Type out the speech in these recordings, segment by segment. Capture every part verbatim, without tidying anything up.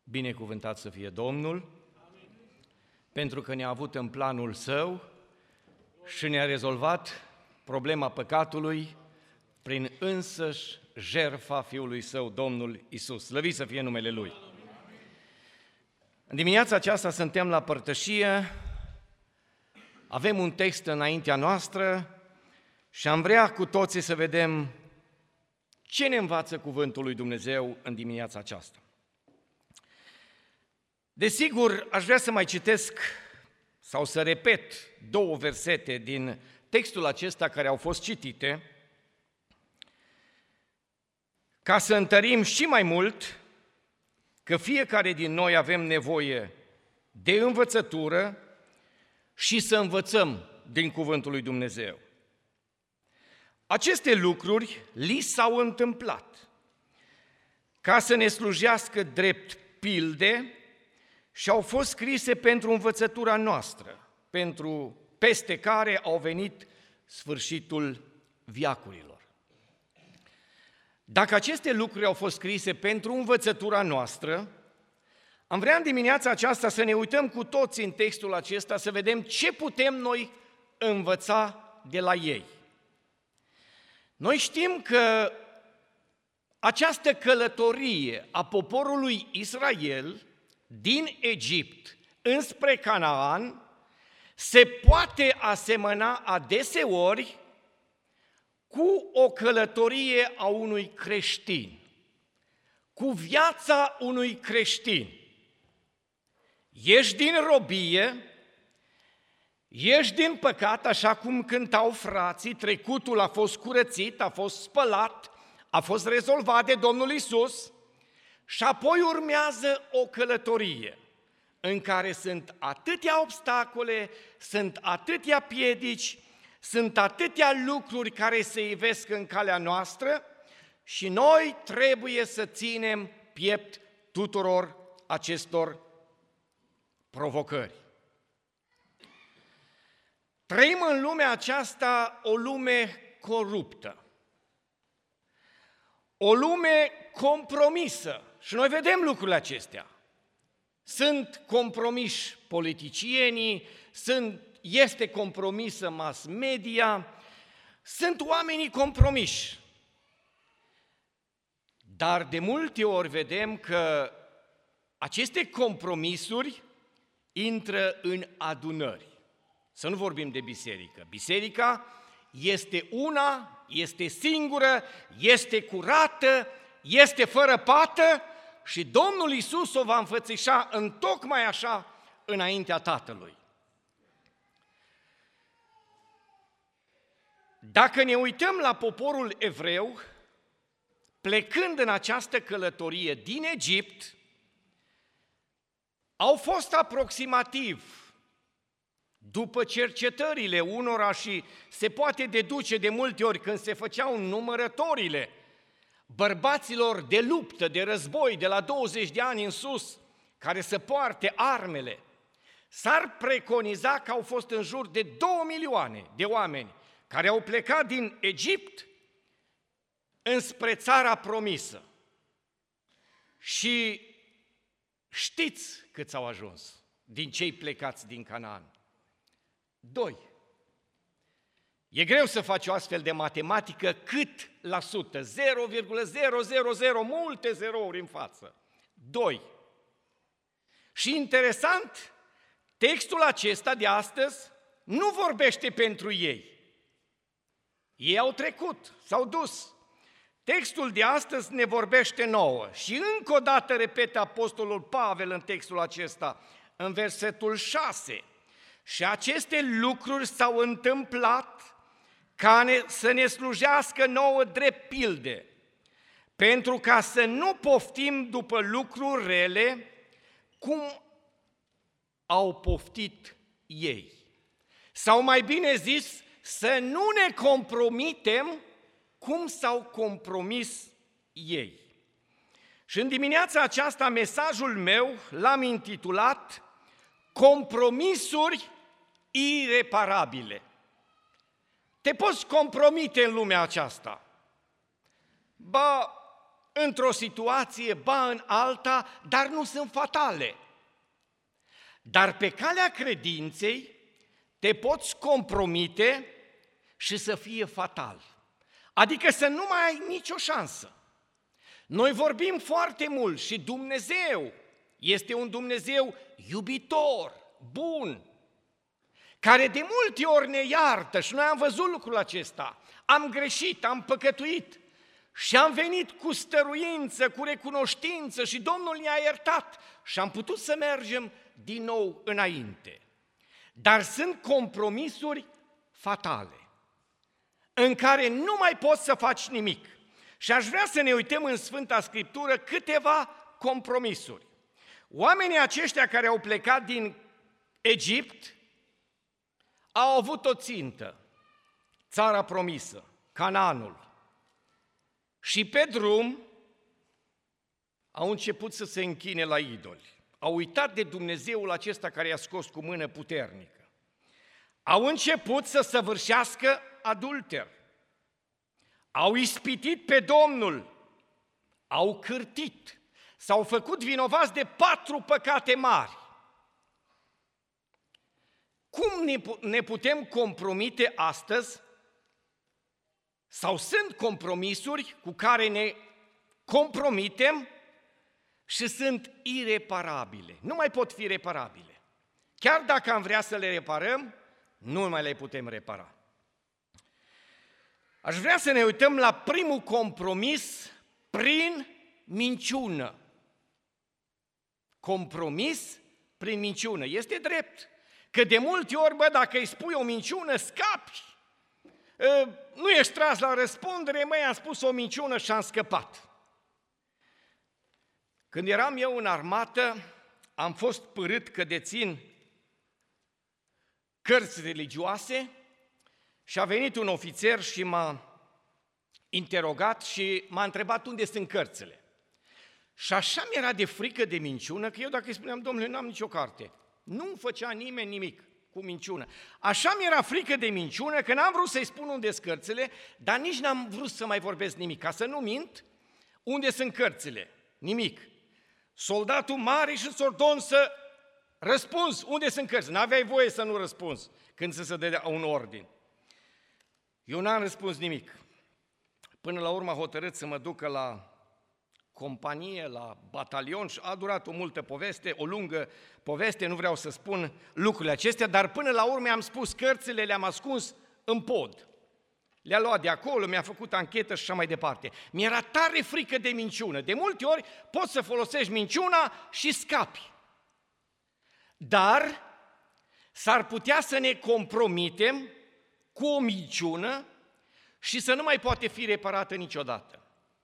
Binecuvântat să fie Domnul, pentru că ne-a avut în planul Său și ne-a rezolvat problema păcatului prin însăși jertfa Fiului Său, Domnul Iisus. Slăvit să fie numele Lui! În dimineața aceasta suntem la părtășie, avem un text înaintea noastră și am vrea cu toții să vedem ce ne învață Cuvântul lui Dumnezeu în dimineața aceasta. Desigur, aș vrea să mai citesc sau să repet două versete din textul acesta care au fost citite, ca să întărim și mai mult că fiecare din noi avem nevoie de învățătură și să învățăm din Cuvântul lui Dumnezeu. Aceste lucruri li s-au întâmplat ca să ne slujească drept pilde și au fost scrise pentru învățătura noastră, pentru peste care au venit sfârșitul veacurilor. Dacă aceste lucruri au fost scrise pentru învățătura noastră, am vrea în dimineața aceasta să ne uităm cu toți în textul acesta, să vedem ce putem noi învăța de la ei. Noi știm că această călătorie a poporului Israel din Egipt înspre Canaan se poate asemăna adeseori cu o călătorie a unui creștin, cu viața unui creștin. Ești din robie, ești din păcat, așa cum cântau frații, trecutul a fost curățit, a fost spălat, a fost rezolvat de Domnul Iisus și apoi urmează o călătorie în care sunt atâtea obstacole, sunt atâtea piedici, sunt atâtea lucruri care se ivesc în calea noastră și noi trebuie să ținem piept tuturor acestor provocări. Trăim în lumea aceasta o lume coruptă, o lume compromisă și noi vedem lucrurile acestea. Sunt compromiși politicienii, sunt, este compromisă mass media, sunt oamenii compromiși. Dar de multe ori vedem că aceste compromisuri intră în adunări. Să nu vorbim de biserică. Biserica este una, este singură, este curată, este fără pată și Domnul Iisus o va înfățișa în tocmai așa înaintea Tatălui. Dacă ne uităm la poporul evreu, plecând în această călătorie din Egipt, au fost aproximativ, după cercetările unora și se poate deduce de multe ori când se făceau numărătorile bărbaților de luptă, de război, de la douăzeci de ani în sus, care să poarte armele, s-ar preconiza că au fost în jur de două milioane de oameni care au plecat din Egipt înspre țara promisă. Și știți câți au ajuns din cei plecați din Canaan? Doi. E greu să faci o astfel de matematică, cât la sută? zero virgulă zero zero zero, multe zerouri în față. Doi. Și interesant, textul acesta de astăzi nu vorbește pentru ei. Ei au trecut, s-au dus. Textul de astăzi ne vorbește nouă și încă o dată repete apostolul Pavel în textul acesta, în versetul șase. Și aceste lucruri s-au întâmplat ca ne, să ne slujească nouă drept pilde, pentru ca să nu poftim după lucruri rele cum au poftit ei. Sau mai bine zis, să nu ne compromitem cum s-au compromis ei. Și în dimineața aceasta mesajul meu l-am intitulat Compromisuri ireparabile. Te poți compromite în lumea aceasta. Ba, într-o situație, ba în alta, dar nu sunt fatale. Dar pe calea credinței te poți compromite și să fie fatal. Adică să nu mai ai nicio șansă. Noi vorbim foarte mult și Dumnezeu este un Dumnezeu iubitor, bun, care de multe ori ne iartă și noi am văzut lucrul acesta. Am greșit, am păcătuit și am venit cu stăruință, cu recunoștință și Domnul ne-a iertat și am putut să mergem din nou înainte. Dar sunt compromisuri fatale, în care nu mai poți să faci nimic. Și aș vrea să ne uităm în Sfânta Scriptură câteva compromisuri. Oamenii aceștia care au plecat din Egipt au avut o țintă, țara promisă, Canaanul. Și pe drum au început să se închine la idoli. Au uitat de Dumnezeul acesta care i-a scos cu mână puternică. Au început să săvârșească adulter. Au ispitit pe Domnul, au cârtit, s-au făcut vinovați de patru păcate mari. Cum ne putem compromite astăzi? Sau sunt compromisuri cu care ne compromitem și sunt ireparabile. Nu mai pot fi reparabile. Chiar dacă am vrea să le reparăm, nu mai le putem repara. Aș vrea să ne uităm la primul compromis prin minciună. Compromis prin minciună. Este drept că de multe ori, bă, dacă îi spui o minciună, scapi. Nu ești tras la răspundere, măi, am spus o minciună și am scăpat. Când eram eu în armată, am fost părât că dețin cărți religioase și a venit un ofițer și m-a interogat și m-a întrebat unde sunt cărțile. Și așa mi-era de frică de minciună, că eu dacă îi spuneam, domnule, n-am nicio carte, nu-mi făcea nimeni nimic cu minciună. Așa mi-era frică de minciună că n-am vrut să-i spun unde sunt cărțile, dar nici n-am vrut să mai vorbesc nimic, ca să nu mint unde sunt cărțile, nimic. Soldatul mare și sordon să răspunzi unde sunt cărțile. N-aveai voie să nu răspunzi când să se dea un ordin. Eu n-am răspuns nimic. Până la urmă a hotărât să mă ducă la companie, la batalion și a durat o multă poveste, o lungă poveste, nu vreau să spun lucrurile acestea, dar până la urmă am spus cărțile, le-am ascuns în pod. Le-a luat de acolo, mi-a făcut anchetă și așa mai departe. Mi-era tare frică de minciună. De multe ori poți să folosești minciuna și scapi. Dar s-ar putea să ne compromitem cu o minciună și să nu mai poate fi reparată niciodată.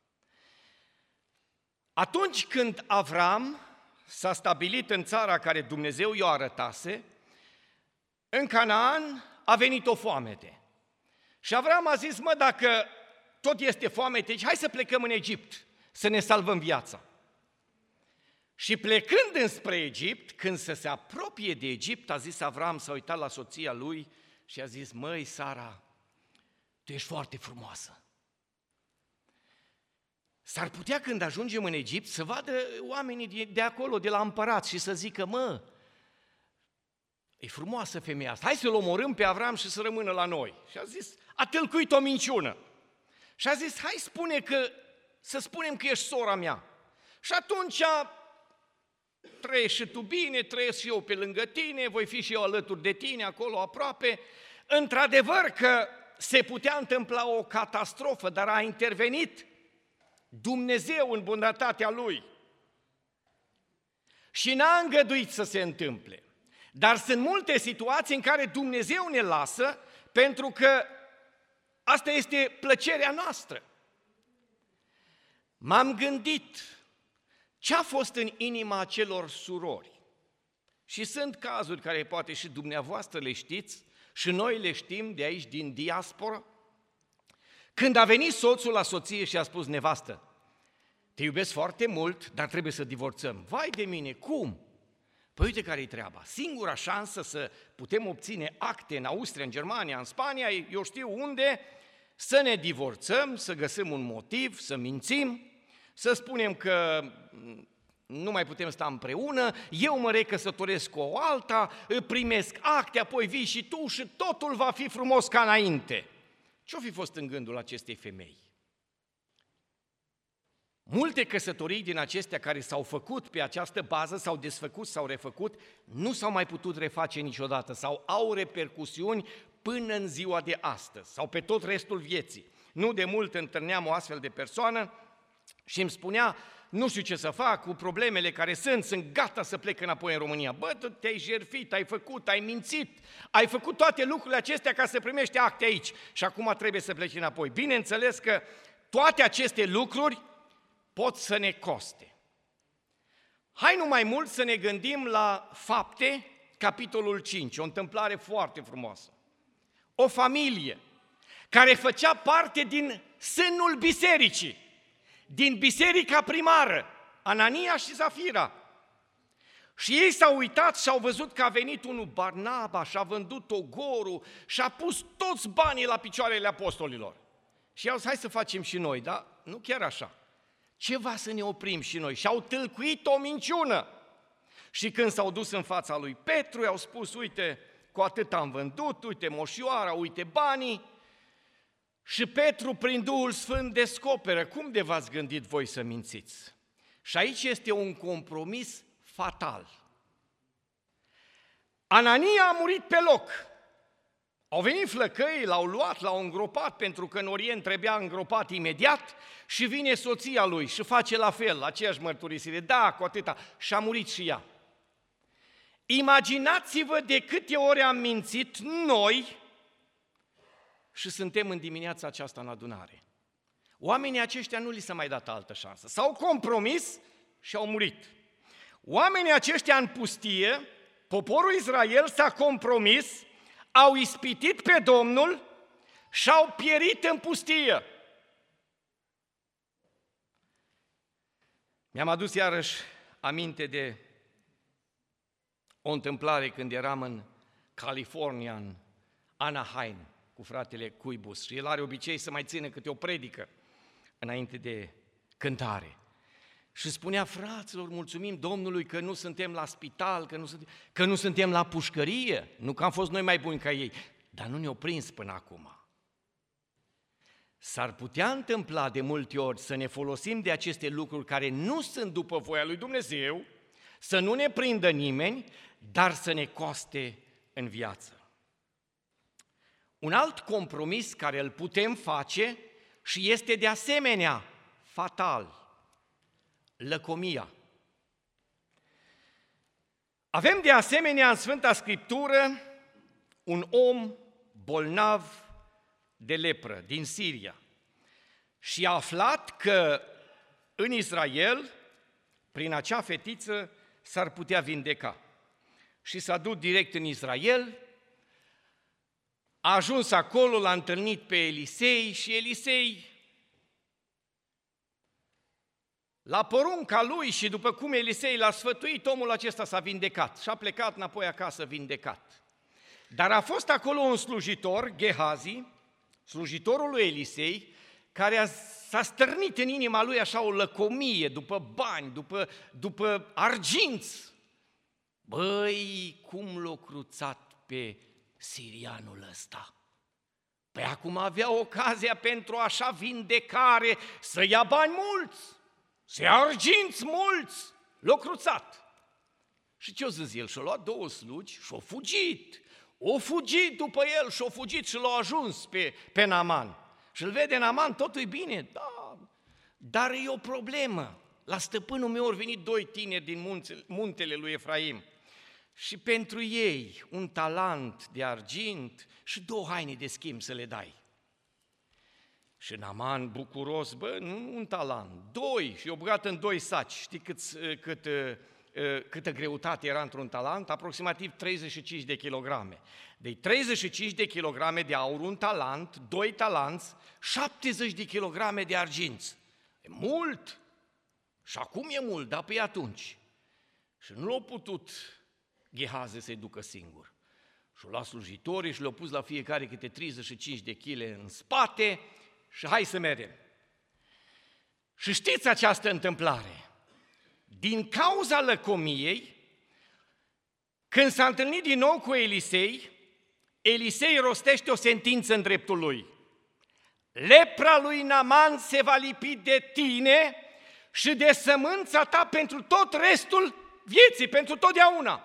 Atunci când Avram s-a stabilit în țara care Dumnezeu i-o arătase, în Canaan a venit o foamete. Și Avram a zis, mă, dacă tot este foamete, hai să plecăm în Egipt, să ne salvăm viața. Și plecând înspre Egipt, când să se apropie de Egipt, a zis Avram, s-a uitat la soția lui și a zis, măi, Sara, tu ești foarte frumoasă. S-ar putea când ajungem în Egipt să vadă oamenii de acolo, de la împărat și să zică, mă, e frumoasă femeia asta, hai să-l omorâm pe Avram și să rămână la noi. Și a zis, a tâlcuit o minciună. Și a zis, hai spune că, să spunem că ești sora mea. Și atunci trăiești și tu bine, trăiesc și eu pe lângă tine, voi fi și eu alături de tine, acolo aproape. Într-adevăr că se putea întâmpla o catastrofă, dar a intervenit Dumnezeu în bunătatea Lui și n-a îngăduit să se întâmple. Dar sunt multe situații în care Dumnezeu ne lasă pentru că asta este plăcerea noastră. M-am gândit ce a fost în inima acelor surori. Și sunt cazuri care poate și dumneavoastră le știți și noi le știm de aici din diaspora. Când a venit soțul la soție și a spus, nevastă, te iubesc foarte mult, dar trebuie să divorțăm. Vai de mine, cum? Păi uite care-i treaba. Singura șansă să putem obține acte în Austria, în Germania, în Spania, eu știu unde, să ne divorțăm, să găsim un motiv, să mințim să spunem că nu mai putem sta împreună, eu mă recăsătoresc cu o alta, primesc acte, apoi vii și tu și totul va fi frumos ca înainte. Ce-o fi fost în gândul acestei femei? Multe căsătorii din acestea care s-au făcut pe această bază, s-au desfăcut, s-au refăcut, nu s-au mai putut reface niciodată sau au repercusiuni până în ziua de astăzi sau pe tot restul vieții. Nu de mult întâlneam o astfel de persoană și îmi spunea, nu știu ce să fac cu problemele care sunt, sunt gata să plec înapoi în România. Bă, tu te-ai jertfit, ai făcut, ai mințit, ai făcut toate lucrurile acestea ca să primești acte aici și acum trebuie să pleci înapoi. Bineînțeles că toate aceste lucruri pot să ne coste. Hai nu mai mult să ne gândim la Fapte, capitolul cinci, o întâmplare foarte frumoasă. O familie care făcea parte din sânul bisericii, din biserica primară, Anania și Zafira. Și ei s-au uitat și au văzut că a venit unul Barnaba și a vândut ogorul și a pus toți banii la picioarele apostolilor. Și i-au zis, hai să facem și noi, dar nu chiar așa. Ceva să ne oprim și noi. Și au tâlcuit o minciună. Și când s-au dus în fața lui Petru, i-au spus, uite, cu atât am vândut, uite moșioara, uite banii. Și Petru, prin Duhul Sfânt, descoperă, cum de v-ați gândit voi să mințiți? Și aici este un compromis fatal. Anania a murit pe loc. Au venit flăcăii, l-au luat, l-au îngropat, pentru că în Orient trebuia îngropat imediat și vine soția lui și face la fel, aceeași mărturisire, da, cu atâta, și a murit și ea. Imaginați-vă de câte ori am mințit noi și suntem în dimineața aceasta în adunare. Oamenii aceștia nu li s-a mai dat altă șansă. S-au compromis și au murit. Oamenii aceștia în pustie, poporul Israel s-a compromis, au ispitit pe Domnul și au pierit în pustie. Mi-am adus iarăși aminte de o întâmplare când eram în California, în Anaheim, cu fratele Cuibus și el are obicei să mai țină câte o predică înainte de cântare. Și spunea, fraților, mulțumim Domnului că nu suntem la spital, că nu suntem, că nu suntem la pușcărie, nu că am fost noi mai buni ca ei, dar nu ne-au prins până acum. S-ar putea întâmpla de multe ori să ne folosim de aceste lucruri care nu sunt după voia lui Dumnezeu, să nu ne prindă nimeni, dar să ne coste în viață. Un alt compromis care îl putem face și este de asemenea fatal, lăcomia. Avem de asemenea în Sfânta Scriptură un om bolnav de lepră din Siria și a aflat că în Israel, prin acea fetiță, s-ar putea vindeca. Și s-a dus direct în Israel, a ajuns acolo, l-a întâlnit pe Elisei și Elisei, la porunca lui și după cum Elisei l-a sfătuit, omul acesta s-a vindecat și a plecat înapoi acasă vindecat. Dar a fost acolo un slujitor, Gehazi, slujitorul lui Elisei, care a, s-a stârnit în inima lui așa o lăcomie după bani, după, după arginți. Băi, cum l-a cruțat pe sirianul ăsta? Păi acum avea ocazia pentru așa vindecare să ia bani mulți, să ia arginți mulți, l-a cruțat. Și ce-o zis el? Și-a luat două slugi și-a fugit. O fugit după el și-a fugit și l-a ajuns pe, pe Naaman. Și îl vede Naaman, totul e bine, da, dar e o problemă. La stăpânul meu au venit doi tineri din munțele, muntele lui Efraim și pentru ei un talent de argint și două haine de schimb să le dai. Și Naaman, bucuros, bă, nu un talent, doi, și i-o băgat în doi saci. Știi cât, cât, câtă greutate era într-un talent? Aproximativ treizeci și cinci de kilograme. Deci treizeci și cinci de kilograme de aur, un talent, doi talanți, șaptezeci de kilograme de arginți. E mult! Și acum e mult, dar pe atunci. Și nu l-a putut Gehazi să-i ducă singur. Și-o luat slujitorii și le-au pus la fiecare câte treizeci și cinci de chile în spate și hai să mergem. Și știți această întâmplare. Din cauza lăcomiei, când s-a întâlnit din nou cu Elisei, Elisei rostește o sentință în dreptul lui. Lepra lui Naaman se va lipi de tine și de sămânța ta pentru tot restul vieții, pentru totdeauna.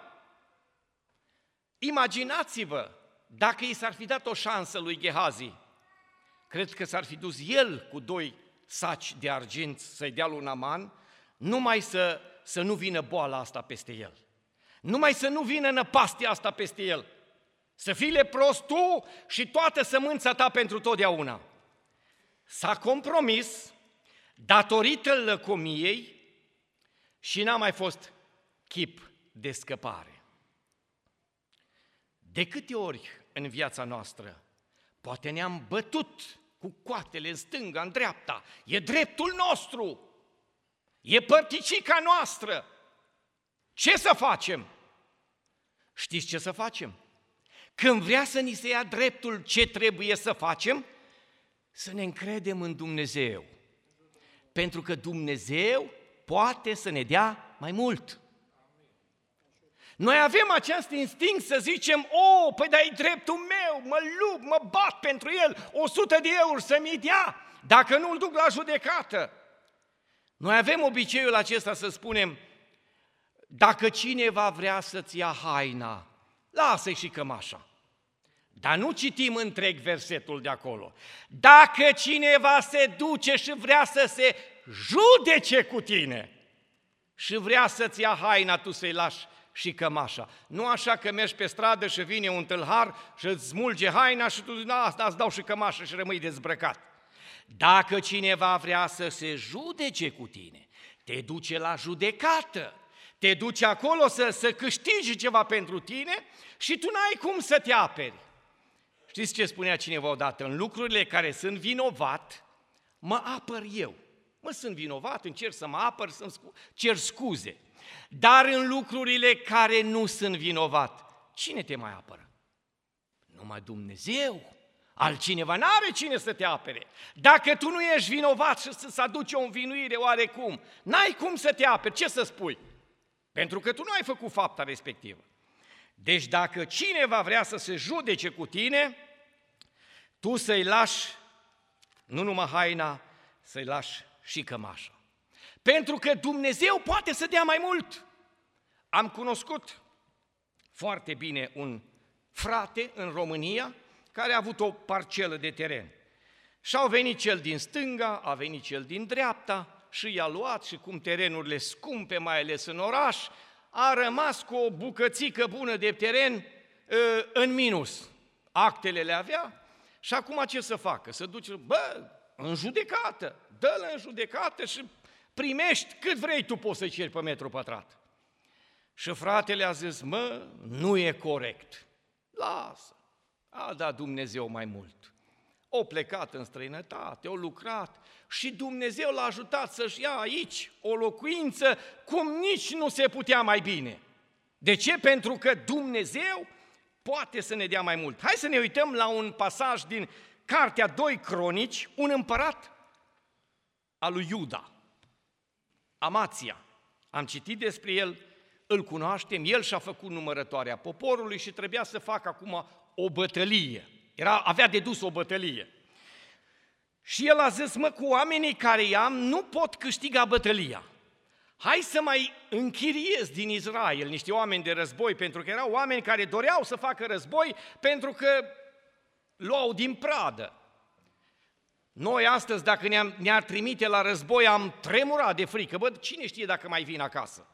Imaginați-vă dacă i s-ar fi dat o șansă lui Gehazi. Cred că s-ar fi dus el cu doi saci de argint să-i dea lui Naaman, numai să, să nu vină boala asta peste el. Numai să nu vină năpastia asta peste el. Să fii lepros tu și toată sămânța ta pentru totdeauna. S-a compromis datorită lăcomiei și n-a mai fost chip de scăpare. De câte ori în viața noastră poate ne-am bătut cu coatele în stânga, în dreapta, e dreptul nostru, e părticica noastră. Ce să facem? Știți ce să facem? Când vrea să ni se ia dreptul, ce trebuie să facem? Să ne încredem în Dumnezeu. Pentru că Dumnezeu poate să ne dea mai mult. Noi avem acest instinct să zicem, o, păi dar e dreptul meu, mă lupt, mă bat pentru el, o sută de euro să-mi dea, dacă nu îl duc la judecată. Noi avem obiceiul acesta să spunem, dacă cineva vrea să-ți ia haina, lasă-i și cămașa. Dar nu citim întreg versetul de acolo. Dacă cineva se duce și vrea să se judece cu tine și vrea să-ți ia haina, tu să-i lași și cămașa. Nu așa că mergi pe stradă și vine un tâlhar și îți smulge haina și tu zici, asta îți dau și cămașa și rămâi dezbrăcat. Dacă cineva vrea să se judece cu tine, te duce la judecată, te duce acolo să, să câștigi ceva pentru tine și tu n-ai cum să te aperi. Știți ce spunea cineva odată? În lucrurile care sunt vinovat, mă apăr eu. Mă, sunt vinovat, încerc să mă apăr, să-mi scu- cer scuze. Dar în lucrurile care nu sunt vinovat, cine te mai apără? Numai Dumnezeu. Altcineva n-are cine să te apere. Dacă tu nu ești vinovat și să-ți aduce o învinuire oarecum, n-ai cum să te aperi. Ce să spui? Pentru că tu nu ai făcut fapta respectivă. Deci dacă cineva vrea să se judece cu tine, tu să-i lași, nu numai haina, să-i lași și cămașa. Pentru că Dumnezeu poate să dea mai mult. Am cunoscut foarte bine un frate în România care a avut o parcelă de teren. Și au venit cel din stânga, a venit cel din dreapta și i-a luat și cum terenurile scumpe, mai ales în oraș, a rămas cu o bucățică bună de teren în minus. Actele le avea și acum ce să facă? Să duce, bă, în judecată, dă-l în judecată și primești cât vrei tu poți să-i ceri pe metru pătrat. Și fratele a zis, mă, nu e corect. Lasă, a dat Dumnezeu mai mult. O plecat în străinătate, o lucrat și Dumnezeu l-a ajutat să-și ia aici o locuință cum nici nu se putea mai bine. De ce? Pentru că Dumnezeu poate să ne dea mai mult. Hai să ne uităm la un pasaj din Cartea doi Cronici, un împărat al lui Iuda, Amația. Am citit despre el, îl cunoaștem, el și-a făcut numărătoarea poporului și trebuia să facă acum o bătălie. Era, avea de dus o bătălie. Și el a zis, mă, cu oamenii care i-am nu pot câștiga bătălia. Hai să mai închiriez din Israel niște oameni de război, pentru că erau oameni care doreau să facă război, pentru că luau din pradă. Noi astăzi, dacă ne-am, ne-ar trimite la război, am tremurat de frică. Bă, cine știe dacă mai vin acasă?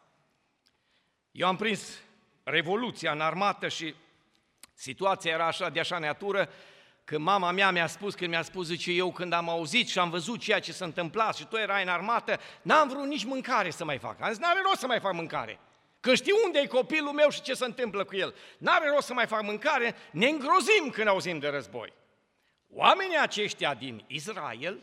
Eu am prins Revoluția în armată și situația era așa de așa natură că mama mea mi-a spus, când mi-a spus, zice, eu când am auzit și am văzut ceea ce s-a întâmplat și tu erai în armată, n-am vrut nici mâncare să mai fac. Am zis, n-are rost să mai fac mâncare. Când știu unde e copilul meu și ce se întâmplă cu el, n-are rost să mai fac mâncare, ne îngrozim când auzim de război. Oamenii aceștia din Israel,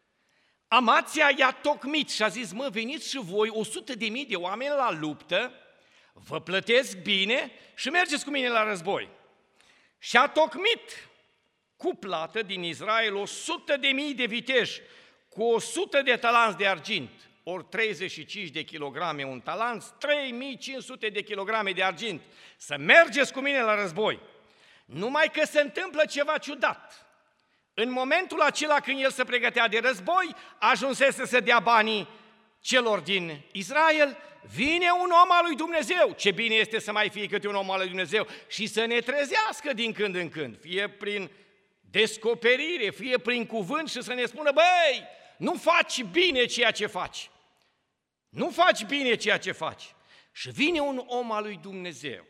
Amația i-a tocmit și a zis, mă, veniți și voi, o sută de mii de oameni la luptă, vă plătesc bine și mergeți cu mine la război. Și a tocmit cu plată din Israel o sută de mii de viteji, cu o sută de talanți de argint, ori treizeci și cinci de kilograme un talanț, trei mii cinci sute de kilograme de argint, să mergeți cu mine la război. Numai că se întâmplă ceva ciudat. În momentul acela când el se pregătea de război, ajunsese să dea banii celor din Israel, vine un om al lui Dumnezeu. Ce bine este să mai fie câte un om al lui Dumnezeu și să ne trezească din când în când, fie prin descoperire, fie prin cuvânt și să ne spună, băi, nu faci bine ceea ce faci. Nu faci bine ceea ce faci. Și vine un om al lui Dumnezeu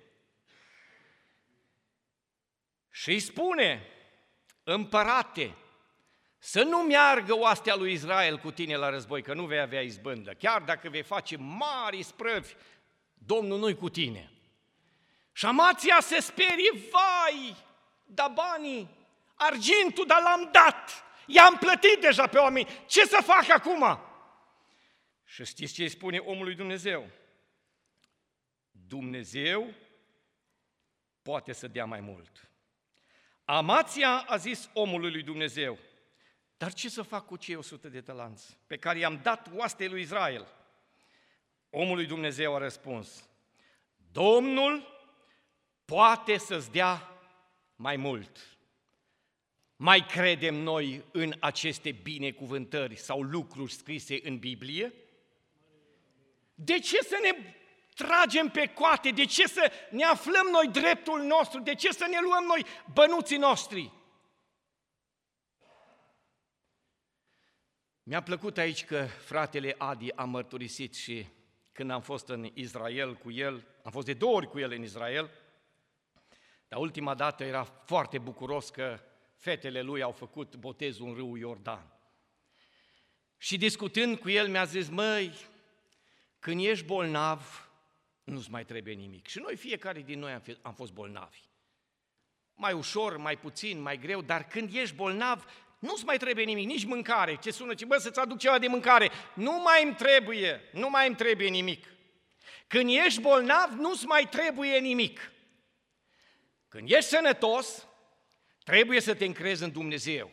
și îi spune, împărate, să nu meargă oastea lui Israel cu tine la război, că nu vei avea izbândă. Chiar dacă vei face mari sprăvi, Domnul nu-i cu tine. Și Amația se sperie, vai, da banii, argintul, dar l-am dat, i-am plătit deja pe oameni, ce să fac acum? Și știți ce îi spune omul lui Dumnezeu? Dumnezeu poate să dea mai mult. Amația a zis omului lui Dumnezeu, dar ce să fac cu cei o sută de talanți pe care i-am dat oastei lui Israel? Omul lui Dumnezeu a răspuns, Domnul poate să-ți dea mai mult. Mai credem noi în aceste binecuvântări sau lucruri scrise în Biblie? De ce să ne tragem pe coate? De ce să ne aflăm noi dreptul nostru? De ce să ne luăm noi bănuții noștri? Mi-a plăcut aici că fratele Adi a mărturisit și când am fost în Israel cu el, am fost de două ori cu el în Israel, dar ultima dată era foarte bucuros că fetele lui au făcut botezul în râul Iordan. Și discutând cu el mi-a zis, măi, când ești bolnav, nu-ți mai trebuie nimic. Și noi, fiecare din noi am, fi, am fost bolnavi. Mai ușor, mai puțin, mai greu, dar când ești bolnav, nu-ți mai trebuie nimic, nici mâncare. Ce sună, ce, bă, să-ți aduc ceva de mâncare. Nu mai îmi trebuie, nu mai îmi trebuie nimic. Când ești bolnav, nu-ți mai trebuie nimic. Când ești sănătos, trebuie să te încrezi în Dumnezeu.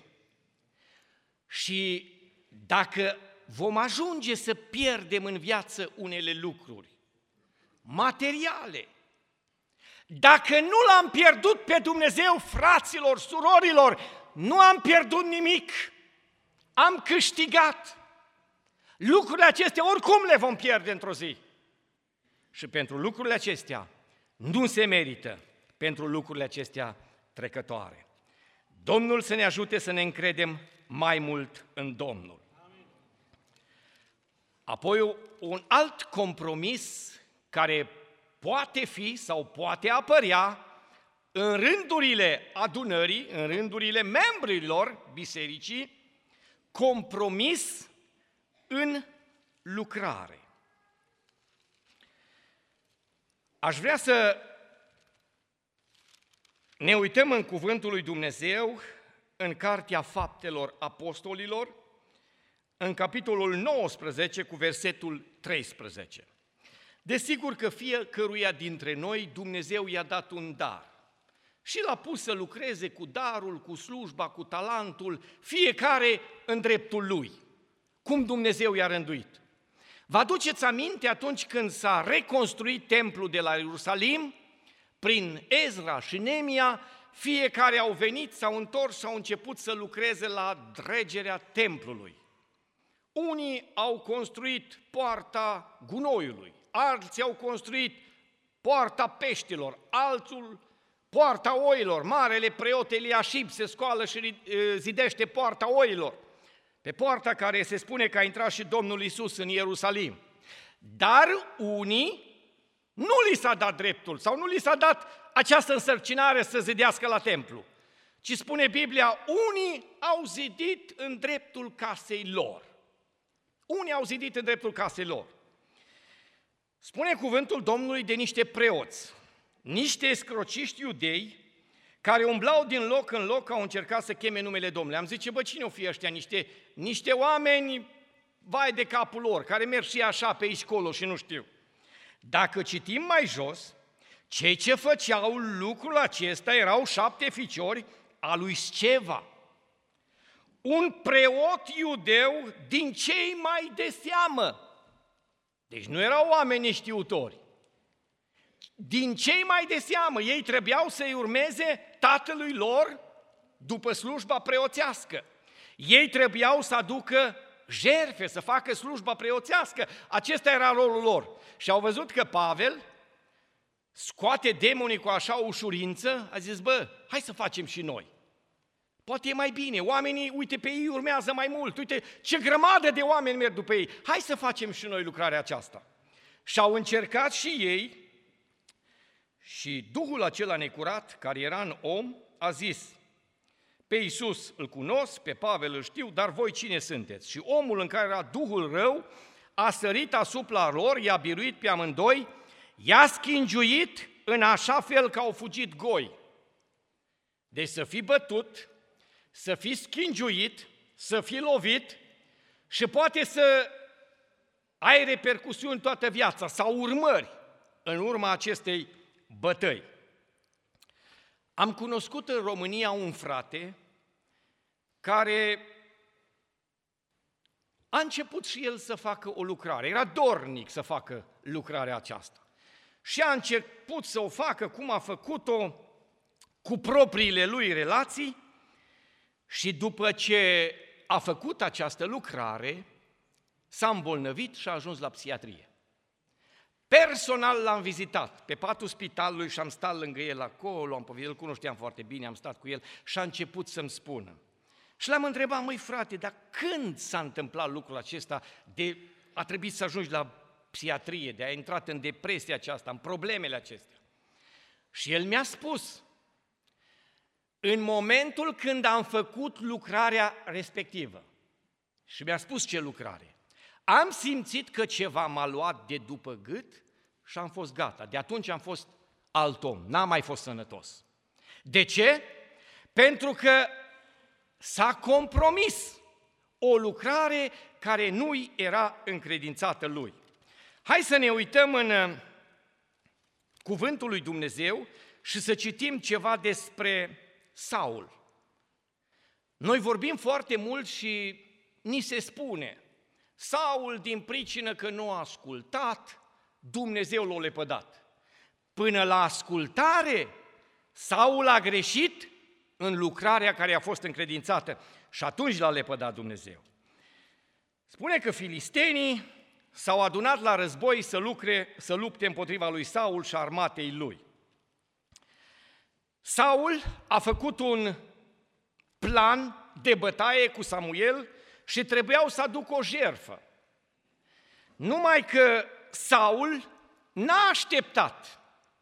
Și dacă vom ajunge să pierdem în viață unele lucruri materiale, dacă nu l-am pierdut pe Dumnezeu, fraților, surorilor, nu am pierdut nimic, am câștigat. Lucrurile acestea oricum le vom pierde într-o zi. Și pentru lucrurile acestea nu se merită, pentru lucrurile acestea trecătoare. Domnul să ne ajute să ne încredem mai mult în Domnul. Apoi un alt compromis care poate fi sau poate apărea în rândurile adunării, în rândurile membrilor bisericii, compromis în lucrare. Aș vrea să ne uităm în cuvântul lui Dumnezeu, în Cartea Faptelor Apostolilor, în capitolul nouăsprezece cu versetul treisprezece. Desigur că fiecăruia dintre noi Dumnezeu i-a dat un dar și l-a pus să lucreze cu darul, cu slujba, cu talentul, fiecare în dreptul lui, cum Dumnezeu i-a rânduit. Vă aduceți aminte atunci când s-a reconstruit templul de la Ierusalim, prin Ezra și Neemia, fiecare au venit, s-au întors și au început să lucreze la dregerea templului. Unii au construit poarta gunoiului, alții au construit poarta peștilor, altul poarta oilor. Marele preot Eliașib se scoală și zidește poarta oilor, pe poarta care se spune că a intrat și Domnul Iisus în Ierusalim. Dar unii nu li s-a dat dreptul sau nu li s-a dat această însărcinare să zidească la templu, ci spune Biblia, unii au zidit în dreptul casei lor. Unii au zidit în dreptul casei lor. Spune cuvântul Domnului de niște preoți, niște escrociști iudei, care umblau din loc în loc, au încercat să cheme numele Domnului. Am zice, bă, cine o fi ăștia? Niște, niște oameni, vai de capul lor, care merg și așa pe aici colo și nu știu. Dacă citim mai jos, cei ce făceau lucrul acesta erau șapte ficiori a lui Sceva, un preot iudeu din cei mai de seamă. Deci nu erau oameni neștiutori. Din cei mai de seamă, ei trebuiau să-i urmeze tatălui lor după slujba preoțească. Ei trebuiau să aducă jertfe, să facă slujba preoțească. Acesta era rolul lor. Și au văzut că Pavel scoate demonii cu așa ușurință, a zis, bă, hai să facem și noi. Poate e mai bine, oamenii, uite, pe ei urmează mai mult, uite ce grămadă de oameni merg după ei, hai să facem și noi lucrarea aceasta. Și au încercat și ei și Duhul acela necurat, care era în om, a zis, pe Iisus îl cunosc, pe Pavel îl știu, dar voi cine sunteți? Și omul în care era Duhul rău a sărit asupra lor, i-a biruit pe amândoi, i-a schingiuit în așa fel că au fugit goi. Deci să fii bătut, să fii schingiuit, să fii lovit și poate să ai repercusiuni toată viața sau urmări în urma acestei bătăi. Am cunoscut în România un frate care a început și el să facă o lucrare, era dornic să facă lucrarea aceasta. Și a început să o facă cum a făcut-o cu propriile lui relații și după ce a făcut această lucrare, s-a îmbolnăvit și a ajuns la psihiatrie. Personal l-am vizitat pe patul spitalului și am stat lângă el acolo, am povestit, îl cunoșteam foarte bine, am stat cu el și a început să-mi spună. Și l-am întrebat, măi frate, dar când s-a întâmplat lucrul acesta de a trebuit să ajungi la psihiatrie, de a intrat în depresia aceasta, în problemele acestea? Și el mi-a spus, în momentul când am făcut lucrarea respectivă, și mi-a spus ce lucrare, am simțit că ceva m-a luat de după gât și am fost gata. De atunci am fost alt om, n-am mai fost sănătos. De ce? Pentru că s-a compromis o lucrare care nu-i era încredințată lui. Hai să ne uităm în Cuvântul lui Dumnezeu și să citim ceva despre Saul. Noi vorbim foarte mult și ni se spune, Saul, din pricină că nu a ascultat, Dumnezeu l-a lepădat. Până la ascultare, Saul a greșit în lucrarea care a fost încredințată și atunci l-a lepădat Dumnezeu. Spune că filistenii s-au adunat la război să, lucre, să lupte împotriva lui Saul și armatei lui. Saul a făcut un plan de bătaie cu Samuel și trebuiau să aducă o jertfă. Numai că Saul n-a așteptat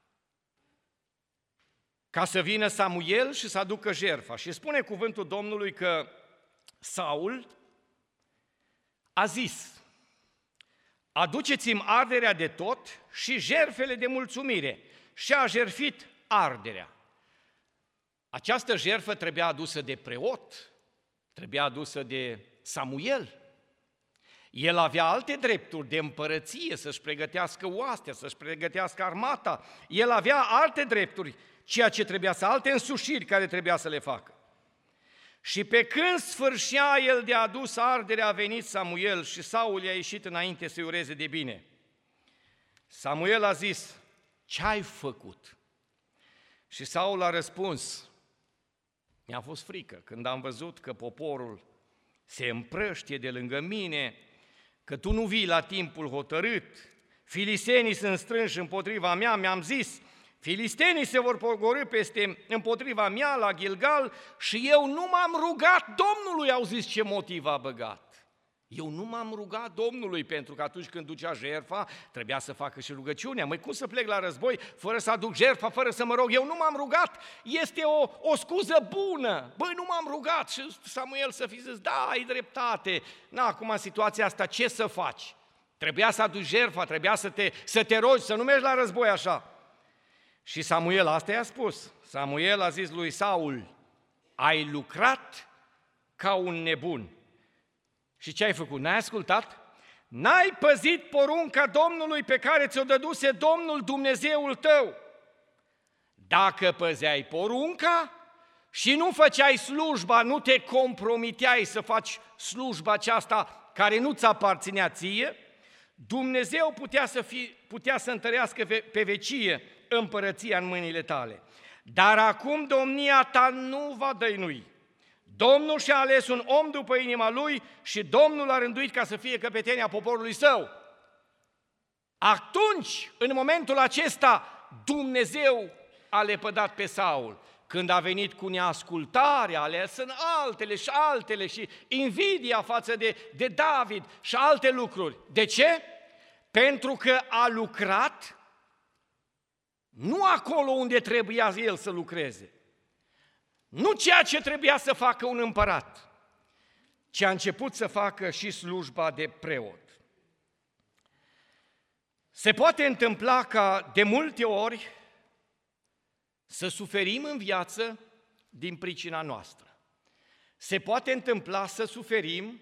ca să vină Samuel și să aducă jertfa. Și spune cuvântul Domnului că Saul a zis, aduceți-mi arderea de tot și jertfele de mulțumire. Și a jertfit arderea. Această jertfă trebuia adusă de preot, trebuia adusă de Samuel. El avea alte drepturi de împărăție, să-și pregătească oastea, să-și pregătească armata. El avea alte drepturi, ceea ce trebuia să, alte însușiri care trebuia să le facă. Și pe când sfârșea el de adus arderea, a venit Samuel și Saul i-a ieșit înainte să-i ureze de bine. Samuel a zis, ce-ai făcut? Și Saul a răspuns, mi-a fost frică când am văzut că poporul se împrăștie de lângă mine, că tu nu vii la timpul hotărât, filistenii sunt strânși împotriva mea, mi-am zis, filistenii se vor pogorî peste împotriva mea la Gilgal și eu nu m-am rugat Domnului, au zis ce motiv a băgat. Eu nu m-am rugat Domnului, pentru că atunci când ducea jertfa, trebuia să facă și rugăciunea. Măi, cum să plec la război fără să aduc jertfa, fără să mă rog? Eu nu m-am rugat, este o, o scuză bună. Băi, nu m-am rugat. Și Samuel să fi zis, da, ai dreptate. Na, acum în situația asta, ce să faci? Trebuia să aduci jertfa, trebuia să te, să te rogi, să nu mergi la război așa. Și Samuel asta i-a spus. Samuel a zis lui Saul, ai lucrat ca un nebun. Și ce ai făcut? N-ai ascultat? N-ai păzit porunca Domnului pe care ți-o dăduse Domnul Dumnezeul tău. Dacă păzeai porunca și nu făceai slujba, nu te compromiteai să faci slujba aceasta care nu ți aparținea ție, Dumnezeu putea să, fi, putea să întărească pe vecie împărăția în mâinile tale. Dar acum domnia ta nu va dăinui. Domnul și-a ales un om după inima lui și Domnul a rânduit ca să fie căpetenia poporului său. Atunci, în momentul acesta, Dumnezeu a lepădat pe Saul. Când a venit cu neascultarea, ales în altele și altele și invidia față de, de David și alte lucruri. De ce? Pentru că a lucrat nu acolo unde trebuia el să lucreze. Nu ceea ce trebuia să facă un împărat, ci a început să facă și slujba de preot. Se poate întâmpla ca de multe ori să suferim în viață din pricina noastră. Se poate întâmpla să suferim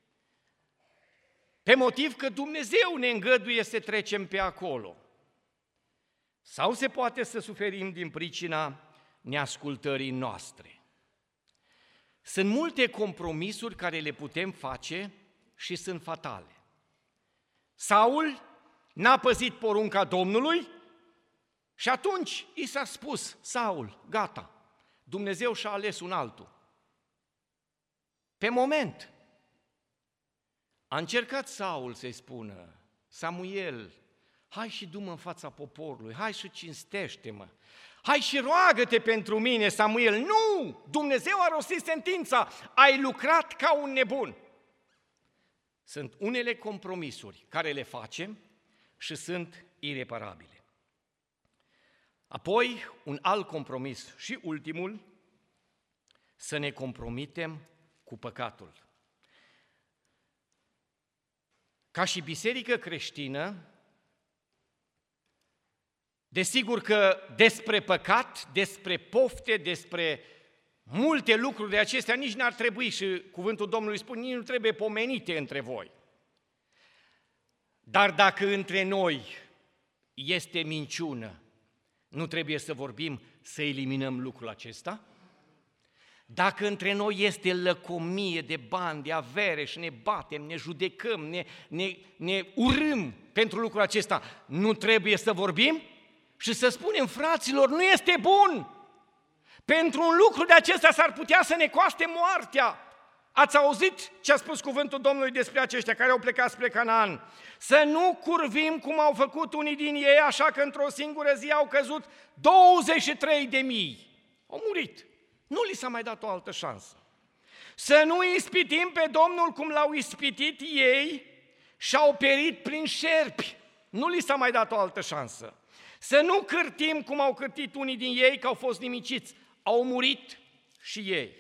pe motiv că Dumnezeu ne îngăduie să trecem pe acolo. Sau se poate să suferim din pricina neascultării noastre. Sunt multe compromisuri care le putem face și sunt fatale. Saul n-a păzit porunca Domnului și atunci i s-a spus: Saul, gata, Dumnezeu și-a ales un altul. Pe moment a încercat Saul să-i spună: Samuel, hai și du-mă în fața poporului, hai și cinstește-mă, hai și roagă-te pentru mine, Samuel. Nu! Dumnezeu a rostit sentința, ai lucrat ca un nebun. Sunt unele compromisuri care le facem și sunt ireparabile. Apoi, un alt compromis și ultimul, să ne compromitem cu păcatul. Ca și biserică creștină, desigur că despre păcat, despre pofte, despre multe lucruri de acestea nici n-ar trebui, și cuvântul Domnului spune, nici nu trebuie pomenite între voi. Dar dacă între noi este minciună, nu trebuie să vorbim să eliminăm lucrul acesta? Dacă între noi este lăcomie de bani, de avere și ne batem, ne judecăm, ne, ne, ne urâm pentru lucrul acesta, nu trebuie să vorbim și să spunem: fraților, nu este bun! Pentru un lucru de acesta s-ar putea să ne coaste moartea. Ați auzit ce a spus cuvântul Domnului despre aceștia care au plecat spre Canaan? Să nu curvim cum au făcut unii din ei, așa că într-o singură zi au căzut douăzeci și trei de mii. Au murit. Nu li s-a mai dat o altă șansă. Să nu ispitim pe Domnul cum l-au ispitit ei și au perit prin șerpi. Nu li s-a mai dat o altă șansă. Să nu cârtim cum au cârtit unii din ei, că au fost nimiciți. Au murit și ei.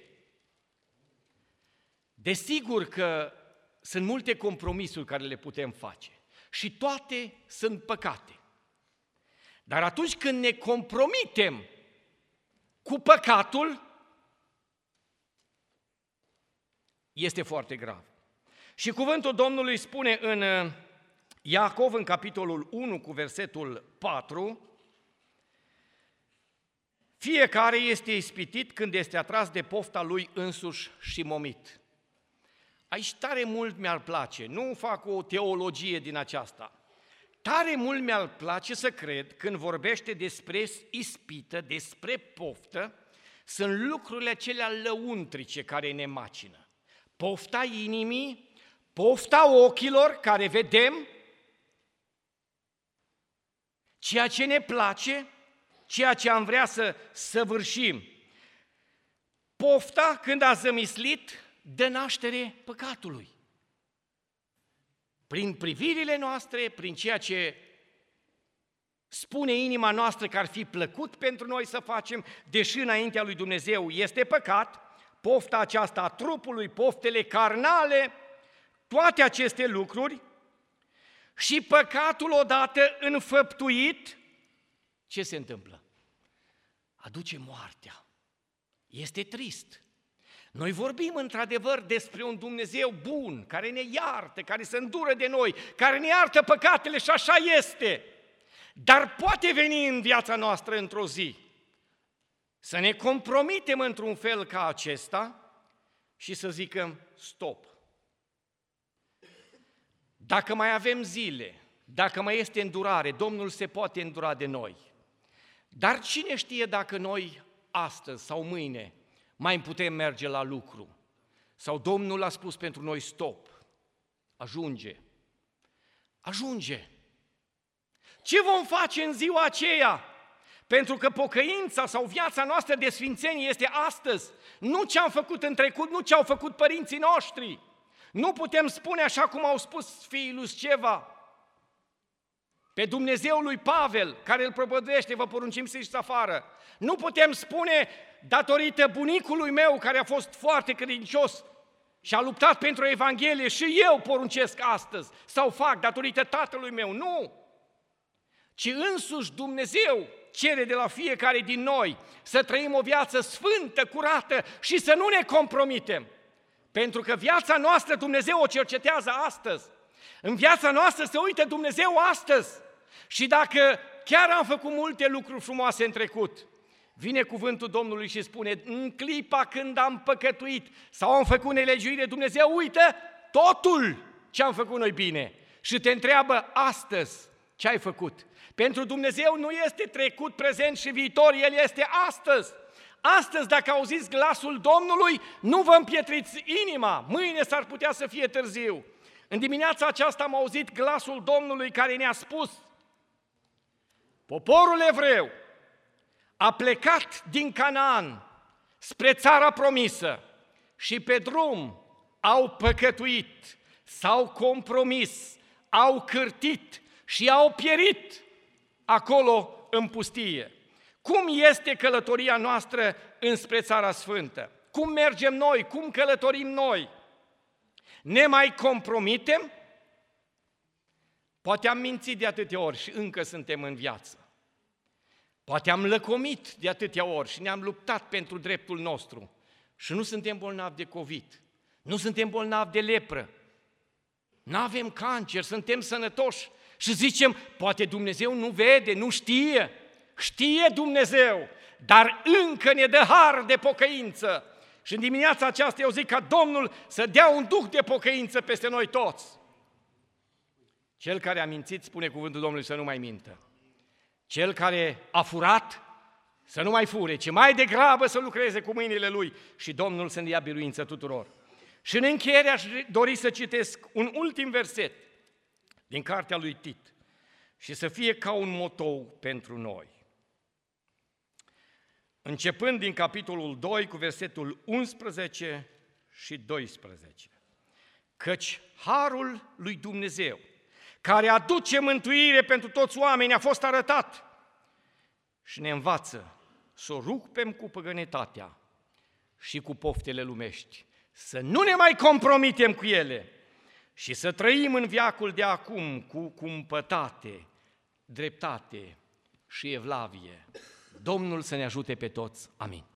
Desigur că sunt multe compromisuri care le putem face și toate sunt păcate. Dar atunci când ne compromitem cu păcatul, este foarte grav. Și cuvântul Domnului spune în Iacov, în capitolul unu, cu versetul patru, fiecare este ispitit când este atras de pofta lui însuși și momit. Aici tare mult mi-ar place, nu fac o teologie din aceasta, tare mult mi-ar place să cred când vorbește despre ispită, despre poftă, sunt lucrurile acelea lăuntrice care ne macină. Pofta inimii, pofta ochilor care vedem, ceea ce ne place, ceea ce am vrea să săvârșim. Pofta, când a zămislit, dă naștere păcatului. Prin privirile noastre, prin ceea ce spune inima noastră că ar fi plăcut pentru noi să facem, deși înaintea lui Dumnezeu este păcat, pofta aceasta a trupului, poftele carnale, toate aceste lucruri, și păcatul odată înfăptuit, ce se întâmplă? Aduce moartea. Este trist. Noi vorbim într-adevăr despre un Dumnezeu bun, care ne iartă, care se îndură de noi, care ne iartă păcatele și așa este. Dar poate veni în viața noastră într-o zi Să ne compromitem într-un fel ca acesta și să zicem stop. Dacă mai avem zile, dacă mai este îndurare, Domnul se poate îndura de noi. Dar cine știe dacă noi astăzi sau mâine mai putem merge la lucru? Sau Domnul a spus pentru noi stop, ajunge, ajunge. Ce vom face în ziua aceea? Pentru că pocăința sau viața noastră de sfințenie este astăzi, nu ce am făcut în trecut, nu ce au făcut părinții noștri. Nu putem spune așa cum au spus fiii lui Sceva, pe Dumnezeul lui Pavel, care îl propovăduiește, vă poruncim să ieșiți afară. Nu putem spune, datorită bunicului meu, care a fost foarte credincios și a luptat pentru Evanghelie, și eu poruncesc astăzi, sau fac datorită tatălui meu. Nu! Ci însuși Dumnezeu cere de la fiecare din noi să trăim o viață sfântă, curată și să nu ne compromitem. Pentru că viața noastră Dumnezeu o cercetează astăzi. În viața noastră se uită Dumnezeu astăzi. Și dacă chiar am făcut multe lucruri frumoase în trecut, vine cuvântul Domnului și spune, în clipa când am păcătuit sau am făcut nelegiuire, Dumnezeu uită totul ce am făcut noi bine și te întreabă astăzi ce ai făcut. Pentru Dumnezeu nu este trecut, prezent și viitor, El este astăzi. Astăzi, dacă auziți glasul Domnului, nu vă împietriți inima, mâine s-ar putea să fie târziu. În dimineața aceasta am auzit glasul Domnului care ne-a spus, poporul evreu a plecat din Canaan spre țara promisă și pe drum au păcătuit, s-au compromis, au cârtit și au pierit acolo în pustie. Cum este călătoria noastră înspre Țara Sfântă? Cum mergem noi? Cum călătorim noi? Ne mai compromitem? Poate am mințit de atâtea ori și încă suntem în viață. Poate am lăcomit de atâtea ori și ne-am luptat pentru dreptul nostru și nu suntem bolnavi de COVID, nu suntem bolnavi de lepră, nu avem cancer, suntem sănătoși și zicem, poate Dumnezeu nu vede, nu știe. Știe Dumnezeu, dar încă ne dă har de pocăință. Și în dimineața aceasta eu zic ca Domnul să dea un duh de pocăință peste noi toți. Cel care a mințit, spune cuvântul Domnului, să nu mai mintă. Cel care a furat, să nu mai fure, ci mai degrabă să lucreze cu mâinile lui și Domnul să ne ia biruință tuturor. Și în încheiere aș dori să citesc un ultim verset din cartea lui Tit și să fie ca un motou pentru noi. Începând din capitolul doi cu versetul unsprezece și doisprezece. Căci harul lui Dumnezeu, care aduce mântuire pentru toți oamenii, a fost arătat și ne învață să o rupem cu păgânitatea și cu poftele lumești, să nu ne mai compromitem cu ele și să trăim în veacul de acum cu cumpătate, dreptate și evlavie. Domnul să ne ajute pe toți. Amin.